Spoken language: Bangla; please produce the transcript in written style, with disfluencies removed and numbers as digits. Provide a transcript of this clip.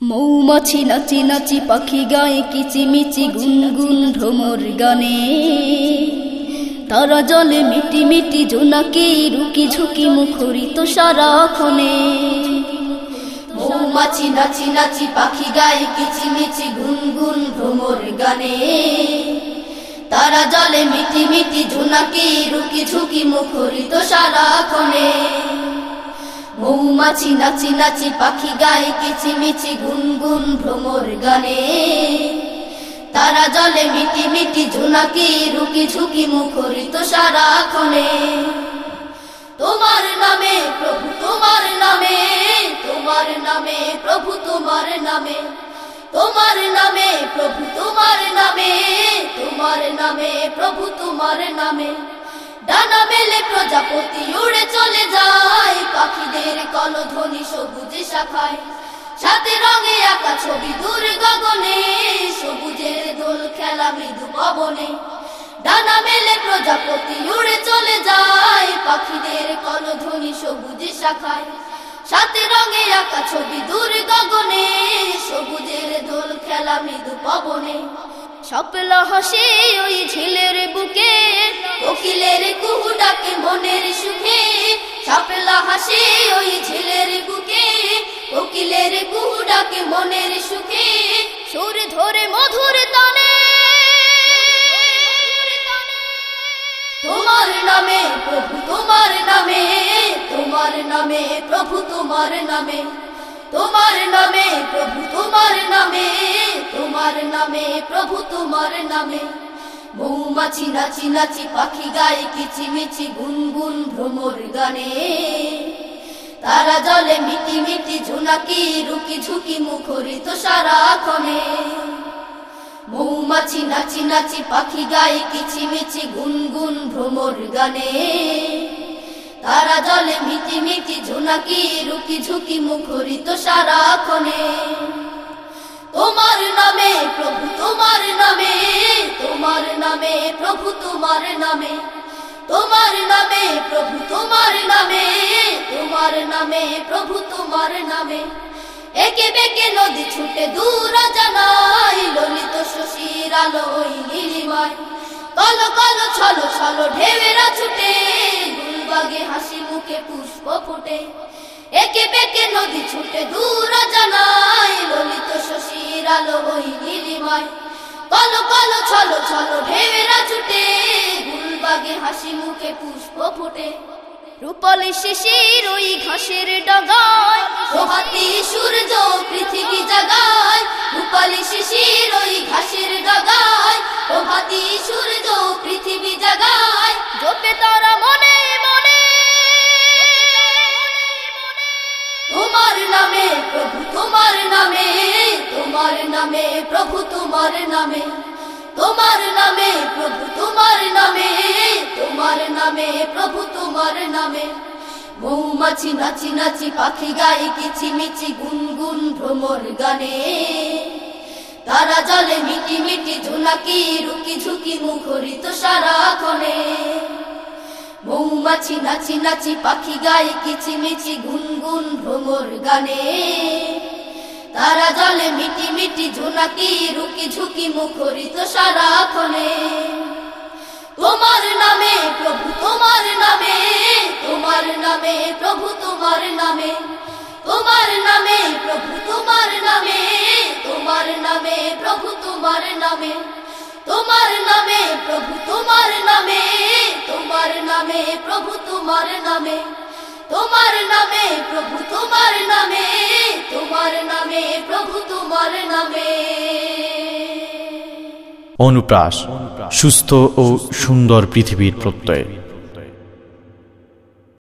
মৌমাছি নাচি নাচি পাখি গায়ে কিচিমিচি গুনগুন ভ্রমর গানে, তারা জলে মিটি মিটি জোনাকি রুকি ঝুঁকি মুখরিত সারাক্ষণে। মৌমাছি নাচি নাচি পাখি গায়ে কিচিমিচি গুনগুন ভ্রমর গানে, তারা জলে মিটি মিটি জোনাকি রুকি ঝুঁকি মুখরিত সারাক্ষণে। মৌমাছি নাচি নাচি পাখি গায়ে কিচিমিচি গুনগুন ভ্রমর গানে, তারা জলে মিটি মিটি জোনাকি রুকি ঝুঁকি মুখরিত সারাক্ষণে। তোমার নামে প্রভু তোমার নামে, তোমার নামে প্রভু তোমার নামে, তোমার নামে প্রভু তোমার নামে, তোমার নামে প্রভু তোমার নামে। ডানা মেলে প্রজাপতি উড়ে চলে যায়, পাখিদের কলধ্বনি সবুজে শাখায়, সাথে রঙে আঁকা ছবি দূর গগনে, সবুজের দোল খেলা মৃদু পবনে। ডানা মেলে প্রজাপতি উড়ে চলে যায়, পাখিদের কলধ্বনি সবুজে শাখায়, সাথে রঙে আঁকা ছবি দূর গগনে, সবুজের দোল খেলা মৃদু পবনে। শাপলা হাসে ওই ঝিলের বুকে, কোকিলের কুহু ডাকে মনের সুখে। শাপলা হাসে ওই ঝিলের বুকে, কোকিলের কুহু ডাকে মনের সুখে। সুর ধরে মধুর তানে, তোমার নামে প্রভু তোমার নামে, তোমার নামে প্রভু তোমার নামে, তোমার নামে প্রভু তোমার নামে, তোমার নামে প্রভু তোমার নামে। মৌমাছি নাচি নাচি পাখি গায়ে কিচিমিচি গুনগুন ভ্রমর গানে, তারা জলে মিটি মিটি জোনাকি রুকি ঝুঁকি মুখরিত সারাক্ষণে। মৌমাছি নাচি নাচি পাখি গায়ে কিচিমিচি গুনগুন ভ্রমর গানে, তারা জলে মিটি মিটি জোনাকি রুকি ঝুঁকি মুখরিত সারাক্ষণে। তোমার নামে প্রভু তোমার নামে, তোমার নামে প্রভু তোমার নামে, তোমার নামে প্রভু তোমার নামে, তোমার নামে প্রভু তোমার নামে। একে বেঁকে নদী ছুটে দূর জানাই, ললিত শশীর আলো ওই নীলিমায়। কল কল ছলো ছলো ঢেউয়েরা ছুটে, গুলবাগে হাসি মুখে পুষ্প ফুটে। একে বেঁকে নদী ছুটে দূর জানাই, ললিত শশীর আলো ওই নীলিমায়। কল কল ছলো ছলো ঢেউয়েরা ছুটে, গুলবাগে হাসি মুখে পুষ্প ফুটে। রূপালী শিশির ওই ঘাসের ডাগায়, প্রভাতী সূর্য পৃথিবী জাগায়। রূপালী শিশির ওই ঘাসের ডাগায়, প্রভাতী সূর্য পৃথিবী জাগায়। জপে তারা মনে মনে, তোমার নামে প্রভু তোমার নামে, তোমার নামে প্রভু তোমার নামে, তোমার নামে প্রভু তোমার নামে, তোমার নামে প্রভু তোমার নামে। মৌমাছি নাচি নাচি পাখি গায়ে কিচিমিচি গুনগুন ভ্রমর গানে, তারা জলে মিটি মিটি জোনাকি রুকি ঝুঁকি মুখরিত সারাক্ষণে। মৌমাছি নাচি নাচি পাখি গায়ে কিচিমিচি গুনগুন ভ্রমর গানে, তারা জলে মিটি মিটি জোনাকি রুকি ঝুঁকি মুখরিত সারাক্ষণে। তোমার নামে প্রভু তোমার নামে, তোমার নামে প্রভু তোমার নামে, তোমার নামে প্রভু তোমার নামে, তোমার নামে প্রভু তোমার নামে, তোমার নামে প্রভু তোমার নামে, তোমার নামে প্রভু তোমার নামে, তোমার নামে প্রভু তোমার নামে, তোমার নামে প্রভু তোমার নামে। অনুপ্রাস, সুস্থ ও সুন্দর পৃথিবীর প্রত্যয়।